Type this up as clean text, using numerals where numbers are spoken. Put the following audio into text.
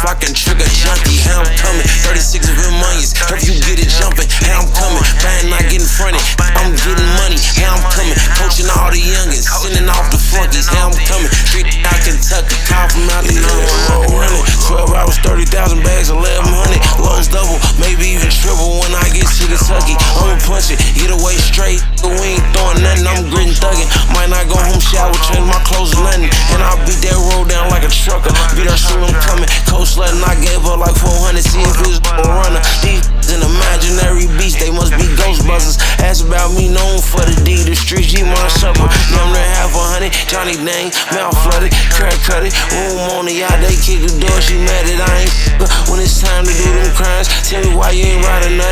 fucking trigger junkie. How I'm coming, 36 of them onions. Hope you get it jumping. How I'm coming, bang, not getting fronted. I'm getting money. How I'm coming, coaching all the youngins, sending off the flunkies. How I'm coming, straight out Kentucky, call from out the road running. 12 hours, 30,000 bags, 1100. Lows double, maybe even triple when I get to Kentucky. I'ma punch it, get away straight. We ain't throwing nothing, I'm gritting thugging. Might not go home, shower, change my clothes or nothing. And I'll beat that road down like a trucker. Beat her soon, I'm coming. Coach letting I gave her like 400. See if it's a runner. These an imaginary beast, they must be Ghostbusters. Ask about me, known for the D, the street G, my supper. Damn near half 100. Johnny Dang, mouth flooded, crack cut it. Room on the yacht, they kick the door, she mad that I ain't when it's time to do them crimes. Tell me why you ain't riding